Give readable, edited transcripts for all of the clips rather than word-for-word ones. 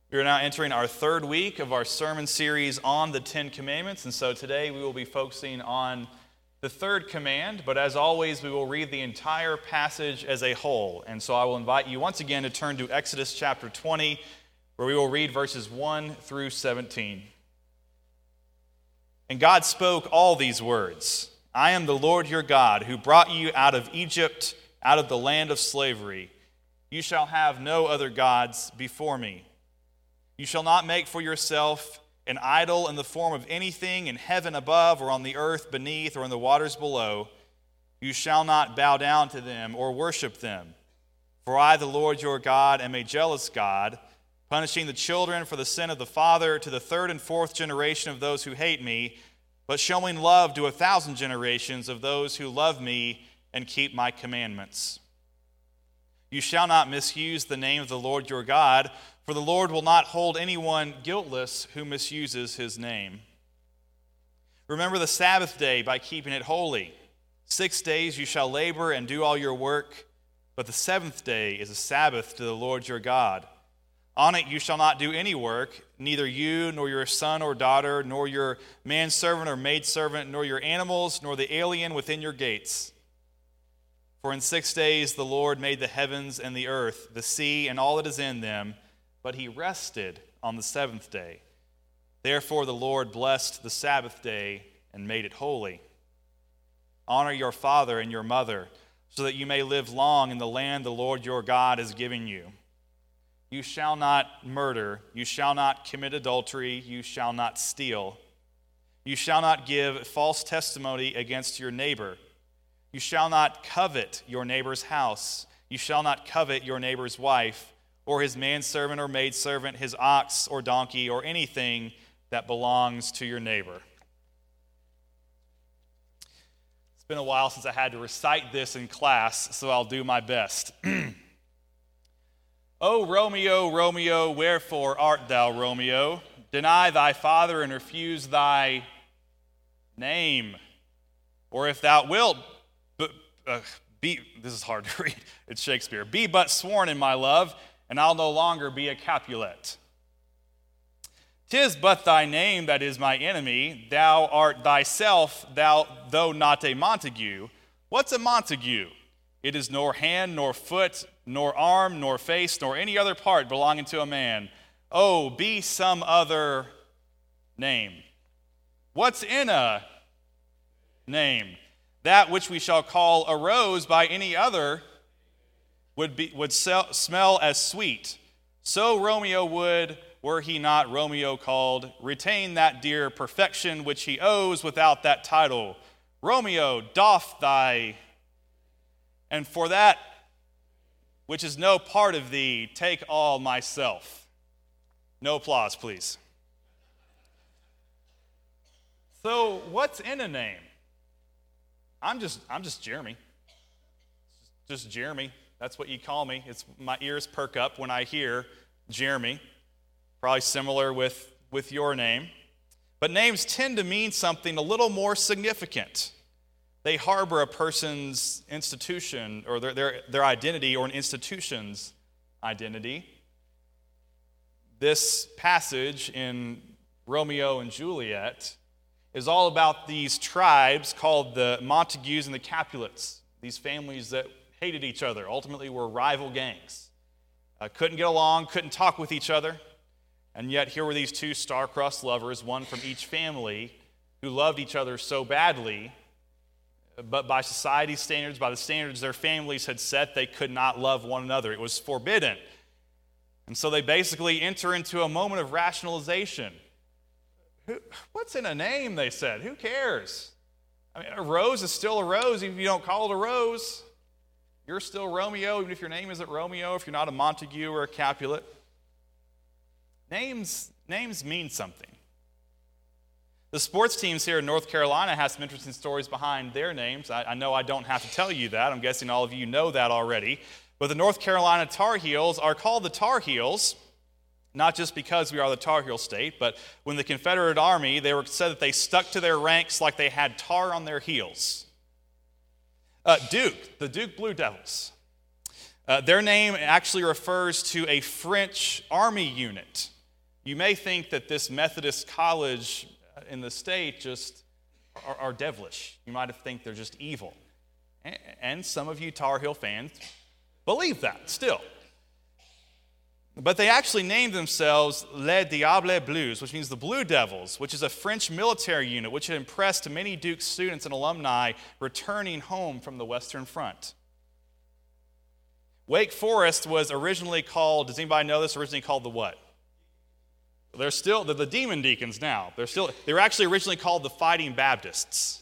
We are now entering our third week of our sermon series on the Ten Commandments, and so today we will be focusing on the third command, but as always, we will read the entire passage as a whole. And so I will invite you once again to turn to Exodus chapter 20, where we will read verses 1 through 17. And God spoke all these words, "I am the Lord your God, who brought you out of Egypt, out of the land of slavery. You shall have no other gods before me. You shall not make for yourself an idol in the form of anything in heaven above or on the earth beneath or in the waters below. You shall not bow down to them or worship them. For I, the Lord your God, am a jealous God, punishing the children for the sin of the father to the third and fourth generation of those who hate me, but showing love to 1,000 generations of those who love me and keep my commandments. You shall not misuse the name of the Lord your God, for the Lord will not hold anyone guiltless who misuses his name. Remember the Sabbath day by keeping it holy. 6 days you shall labor and do all your work, but the seventh day is a Sabbath to the Lord your God. On it you shall not do any work, neither you, nor your son or daughter, nor your manservant or maidservant, nor your animals, nor the alien within your gates. For in 6 days the Lord made the heavens and the earth, the sea, and all that is in them, but he rested on the seventh day. Therefore the Lord blessed the Sabbath day and made it holy. Honor your father and your mother, so that you may live long in the land the Lord your God is giving you. You shall not murder, you shall not commit adultery, you shall not steal. You shall not give false testimony against your neighbor. You shall not covet your neighbor's house. You shall not covet your neighbor's wife, or his manservant or maidservant, his ox or donkey, or anything that belongs to your neighbor." It's been a while since I had to recite this in class, so I'll do my best. O Romeo, Romeo, wherefore art thou Romeo? Deny thy father and refuse thy name. Or if thou wilt, this is hard to read, it's Shakespeare. Be but sworn in my love, and I'll no longer be a Capulet. 'Tis but thy name that is my enemy. Thou art thyself, though not a Montague. What's a Montague? It is nor hand, nor foot, nor arm, nor face, nor any other part belonging to a man. Oh, be some other name. What's in a name? That which we shall call a rose by any other would smell as sweet. So Romeo would, were he not Romeo called, retain that dear perfection which he owes without that title. Romeo, doff thy, and for that which is no part of thee, take all myself. No applause, please. So what's in a name? I'm just Jeremy. Just Jeremy. That's what you call me. My ears perk up when I hear Jeremy. Probably similar with your name. But names tend to mean something a little more significant. They harbor a person's institution or their identity or an institution's identity. This passage in Romeo and Juliet is all about these tribes called the Montagues and the Capulets, these families that hated each other, ultimately were rival gangs. Couldn't get along, couldn't talk with each other, and yet here were these two star-crossed lovers, one from each family, who loved each other so badly, but by society's standards, by the standards their families had set, they could not love one another. It was forbidden. And so they basically enter into a moment of rationalization. What's in a name, they said? Who cares? I mean, a rose is still a rose, even if you don't call it a rose. You're still Romeo, even if your name isn't Romeo, if you're not a Montague or a Capulet. Names mean something. The sports teams here in North Carolina have some interesting stories behind their names. I know I don't have to tell you that. I'm guessing all of you know that already. But the North Carolina Tar Heels are called the Tar Heels, not just because we are the Tar Heel state, but when the Confederate Army, they were said that they stuck to their ranks like they had tar on their heels. Duke, the Duke Blue Devils. Their name actually refers to a French army unit You may think that this Methodist college in the state just are devilish. You might think they're just evil. And some of you Tar Heel fans believe that still. But they actually named themselves Les Diables Bleus, which means the Blue Devils, which is a French military unit which had impressed many Duke students and alumni returning home from the Western Front. Wake Forest was originally called, does anybody know this, originally called the what? They're the Demon Deacons now. They were actually originally called the Fighting Baptists.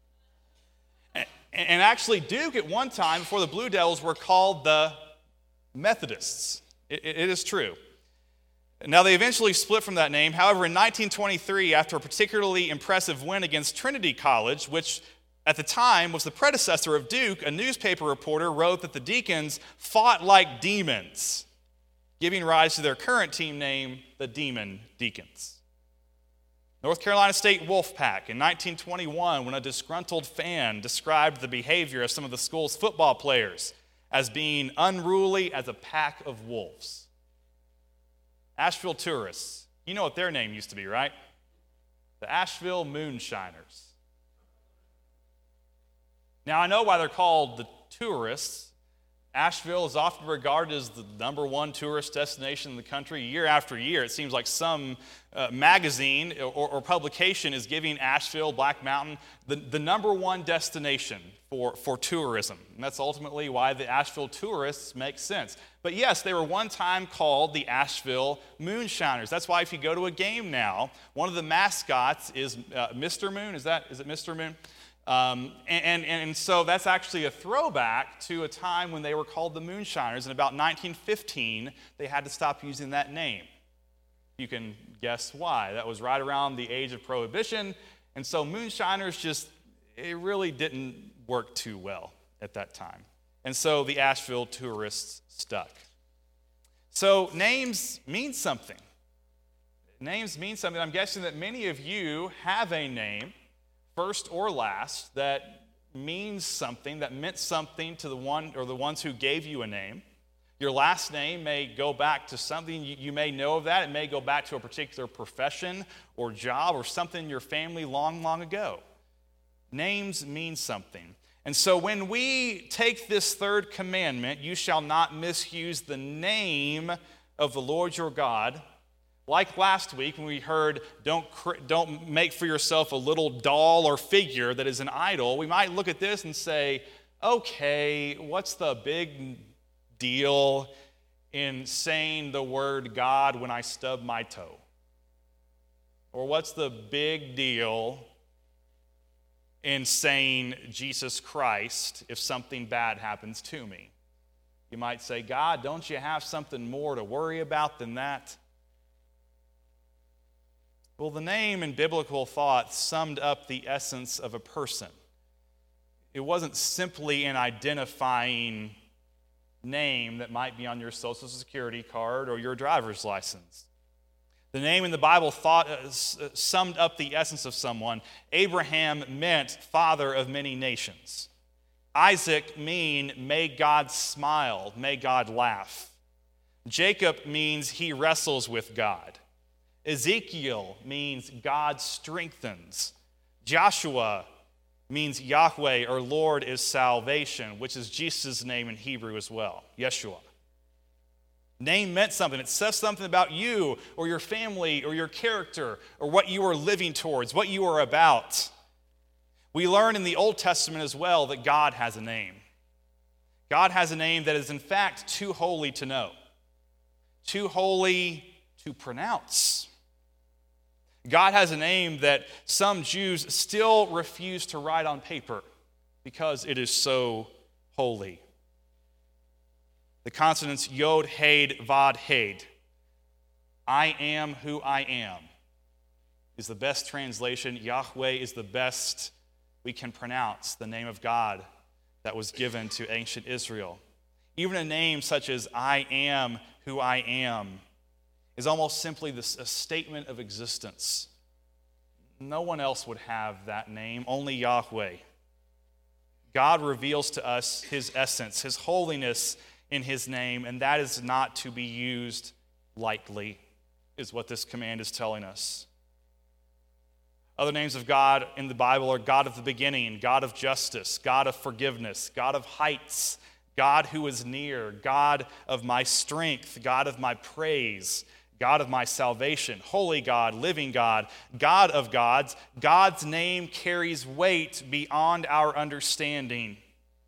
And actually Duke at one time, before the Blue Devils, were called the Methodists. It is true. Now, they eventually split from that name. However, in 1923, after a particularly impressive win against Trinity College, which at the time was the predecessor of Duke, a newspaper reporter wrote that the Deacons fought like demons, giving rise to their current team name, the Demon Deacons. North Carolina State Wolfpack in 1921, when a disgruntled fan described the behavior of some of the school's football players as being unruly as a pack of wolves. Asheville Tourists, you know what their name used to be, right? The Asheville Moonshiners. Now, I know why they're called the Tourists. Asheville is often regarded as the number one tourist destination in the country. Year after year, it seems like some magazine or publication is giving Asheville, Black Mountain, the number one destination for tourism. And that's ultimately why the Asheville Tourists make sense. But yes, they were one time called the Asheville Moonshiners. That's why if you go to a game now, one of the mascots is Mr. Moon. Is it Mr. Moon? And so that's actually a throwback to a time when they were called the Moonshiners. And about 1915, they had to stop using that name. You can guess why. That was right around the age of Prohibition. And so Moonshiners it really didn't work too well at that time. And so the Asheville Tourists stuck. So names mean something. Names mean something. I'm guessing that many of you have a name, first or last, that means something, that meant something to the one or the ones who gave you a name. Your last name may go back to something, you may know of that. It may go back to a particular profession or job or something in your family long, long ago. Names mean something. And so when we take this third commandment, you shall not misuse the name of the Lord your God. Like last week when we heard, don't make for yourself a little doll or figure that is an idol, we might look at this and say, okay, what's the big deal in saying the word God when I stub my toe? Or what's the big deal in saying Jesus Christ if something bad happens to me? You might say, God, don't you have something more to worry about than that? Well, the name in biblical thought summed up the essence of a person. It wasn't simply an identifying name that might be on your Social Security card or your driver's license. The name in the Bible summed up the essence of someone. Abraham meant father of many nations. Isaac may God smile, may God laugh. Jacob means he wrestles with God. Ezekiel means God strengthens. Joshua means Yahweh or Lord is salvation, which is Jesus' name in Hebrew as well, Yeshua. Name meant something. It says something about you or your family or your character or what you are living towards, what you are about. We learn in the Old Testament as well that God has a name. God has a name that is in fact too holy to know, too holy to pronounce. God has a name that some Jews still refuse to write on paper because it is so holy. The consonants Yod, Hed, Vod, Hed. I am who I am is the best translation. Yahweh is the best we can pronounce the name of God that was given to ancient Israel. Even a name such as I am who I am is almost simply a statement of existence. No one else would have that name, only Yahweh. God reveals to us his essence, his holiness in his name, and that is not to be used lightly. is what this command is telling us. Other names of God in the Bible are God of the beginning, God of justice, God of forgiveness, God of heights, God who is near, God of my strength, God of my praise, God of my salvation, holy God, living God, God of gods. God's name carries weight beyond our understanding.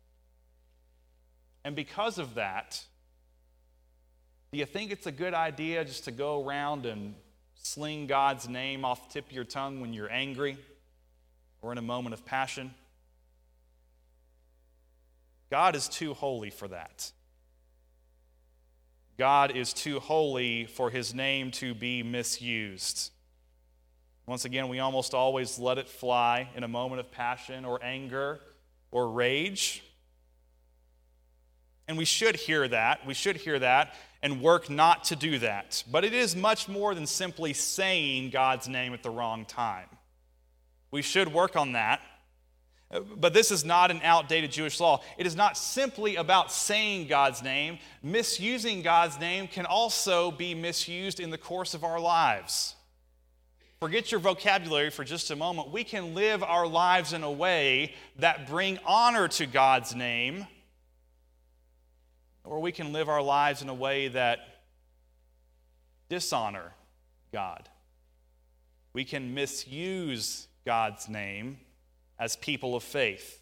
And because of that, do you think it's a good idea just to go around and sling God's name off the tip of your tongue when you're angry or in a moment of passion? God is too holy for that. God is too holy for his name to be misused. Once again, we almost always let it fly in a moment of passion or anger or rage. And we should hear that. We should hear that and work not to do that. But it is much more than simply saying God's name at the wrong time. We should work on that. But this is not an outdated Jewish law. It is not simply about saying God's name. Misusing God's name can also be misused in the course of our lives. Forget your vocabulary for just a moment. We can live our lives in a way that bring honor to God's name, or we can live our lives in a way that dishonor God. We can misuse God's name as people of faith.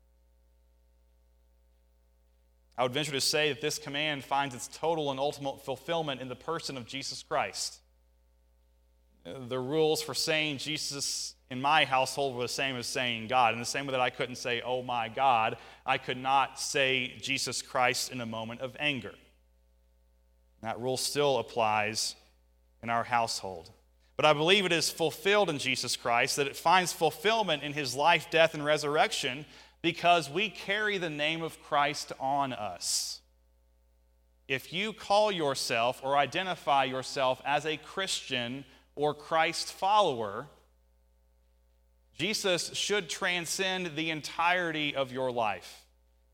I would venture to say that this command finds its total and ultimate fulfillment in the person of Jesus Christ. The rules for saying Jesus in my household were the same as saying God. In the same way that I couldn't say, oh my God, I could not say Jesus Christ in a moment of anger. That rule still applies in our household. But I believe it is fulfilled in Jesus Christ, that it finds fulfillment in his life, death, and resurrection because we carry the name of Christ on us. If you call yourself or identify yourself as a Christian or Christ follower, Jesus should transcend the entirety of your life.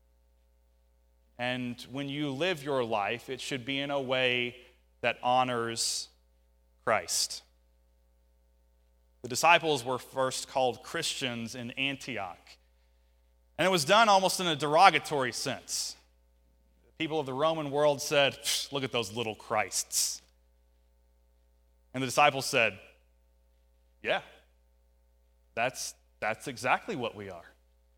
And when you live your life, it should be in a way that honors Christ. The disciples were first called Christians in Antioch. And it was done almost in a derogatory sense. The people of the Roman world said, look at those little Christs. And the disciples said, yeah, that's exactly what we are.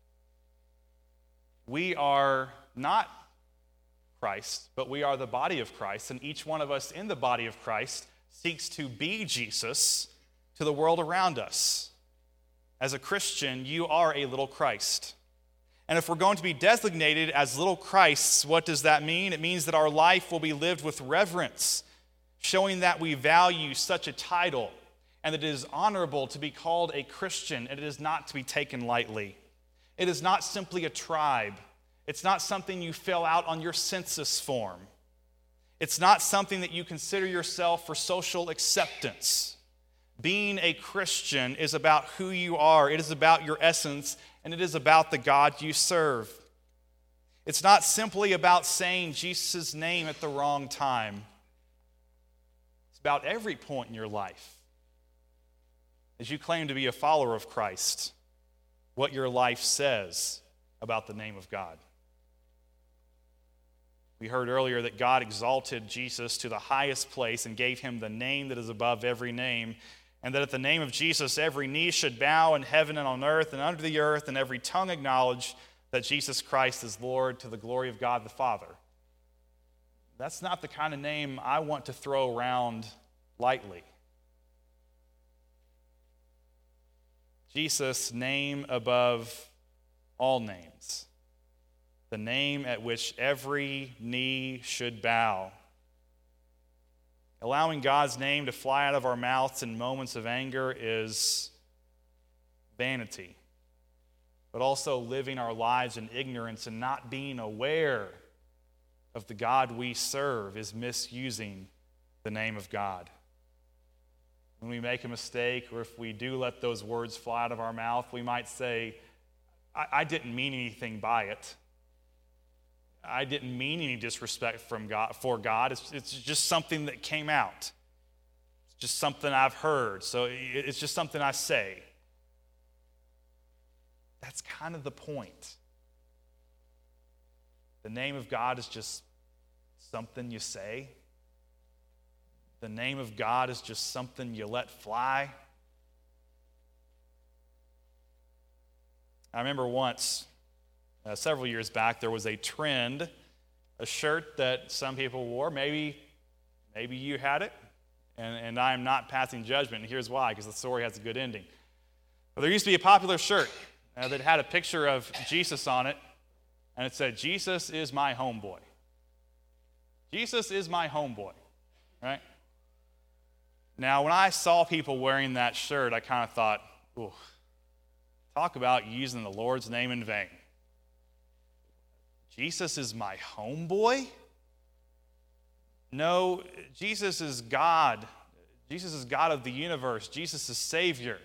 We are not Christ, but we are the body of Christ, and each one of us in the body of Christ seeks to be Jesus to the world around us. As a Christian, you are a little Christ. And if we're going to be designated as little Christs, what does that mean? It means that our life will be lived with reverence, showing that we value such a title and that it is honorable to be called a Christian, and it is not to be taken lightly. It is not simply a tribe. It's not something you fill out on your census form. It's not something that you consider yourself for social acceptance. Being a Christian is about who you are. It is about your essence, and it is about the God you serve. It's not simply about saying Jesus' name at the wrong time. It's about every point in your life. As you claim to be a follower of Christ, what your life says about the name of God. We heard earlier that God exalted Jesus to the highest place and gave him the name that is above every name, and that at the name of Jesus every knee should bow in heaven and on earth and under the earth, and every tongue acknowledge that Jesus Christ is Lord, to the glory of God the Father. That's not the kind of name I want to throw around lightly. Jesus' name above all names. The name at which every knee should bow. Allowing God's name to fly out of our mouths in moments of anger is vanity, but also living our lives in ignorance and not being aware of the God we serve is misusing the name of God. When we make a mistake, or if we do let those words fly out of our mouth, we might say, I didn't mean anything by it. I didn't mean any disrespect for God. It's just something that came out. It's just something I've heard, so it's just something I say. That's kind of the point. The name of God is just something you say. The name of God is just something you let fly. I remember once, several years back, there was a trend, a shirt that some people wore. Maybe you had it, and I am not passing judgment, and here's why, because the story has a good ending. But there used to be a popular shirt that had a picture of Jesus on it, and it said, "Jesus is my homeboy." Jesus is my homeboy, right? Now, when I saw people wearing that shirt, I kind of thought, ooh, talk about using the Lord's name in vain. Jesus is my homeboy? No, Jesus is God. Jesus is God of the universe. Jesus is Savior.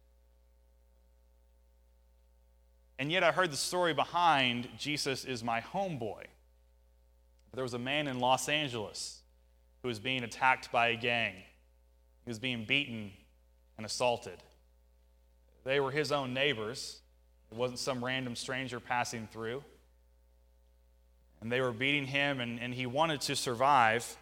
And yet I heard the story behind Jesus is my homeboy. There was a man in Los Angeles who was being attacked by a gang. He was being beaten and assaulted. They were his own neighbors. It wasn't some random stranger passing through. And they were beating him, and he wanted to survive.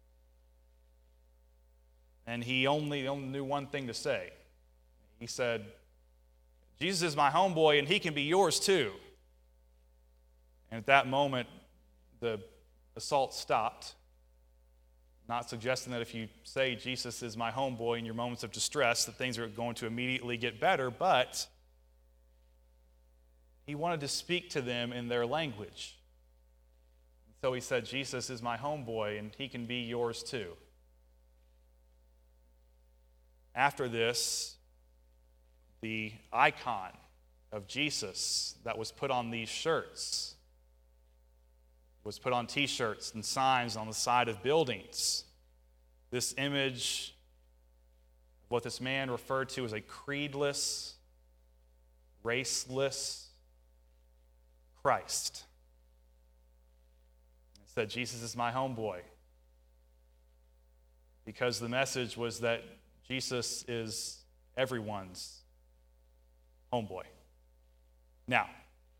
And he only knew one thing to say. He said, "Jesus is my homeboy, and he can be yours too." And at that moment, the assault stopped. Not suggesting that if you say Jesus is my homeboy in your moments of distress, that things are going to immediately get better, but he wanted to speak to them in their language. So he said, "Jesus is my homeboy, and he can be yours too." After this, the icon of Jesus that was put on these shirts was put on t-shirts and signs on the side of buildings. This image of what this man referred to as a creedless, raceless Christ. It said, "Jesus is my homeboy," because the message was that Jesus is everyone's homeboy. Now,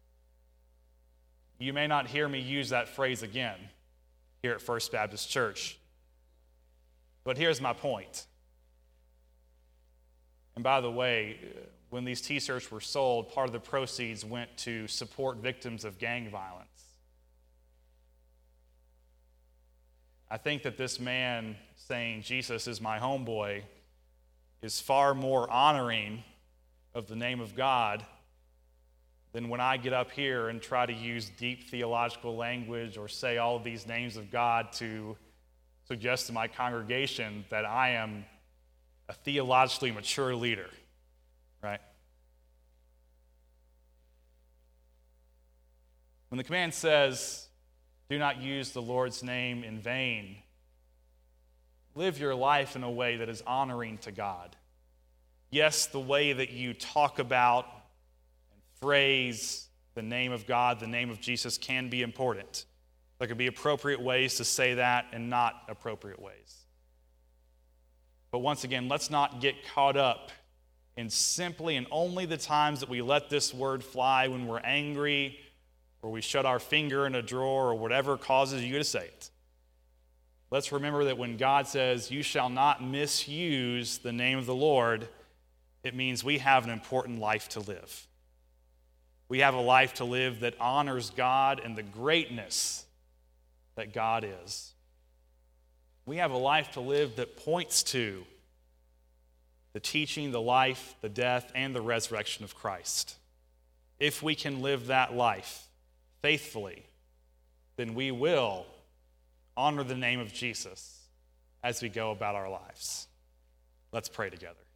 you may not hear me use that phrase again here at First Baptist Church, but here's my point. And by the way, when these t-shirts were sold, part of the proceeds went to support victims of gang violence. I think that this man saying Jesus is my homeboy is far more honoring of the name of God than when I get up here and try to use deep theological language or say all of these names of God to suggest to my congregation that I am a theologically mature leader, right? When the command says, "Do not use the Lord's name in vain," live your life in a way that is honoring to God. Yes, the way that you talk about phrase the name of God, the name of Jesus, can be important. There can be appropriate ways to say that and not appropriate ways. But once again, let's not get caught up in simply and only the times that we let this word fly when we're angry or we shut our finger in a drawer or whatever causes you to say it. Let's remember that when God says, "You shall not misuse the name of the Lord," it means we have an important life to live. We have a life to live that honors God and the greatness that God is. We have a life to live that points to the teaching, the life, the death, and the resurrection of Christ. If we can live that life faithfully, then we will honor the name of Jesus as we go about our lives. Let's pray together.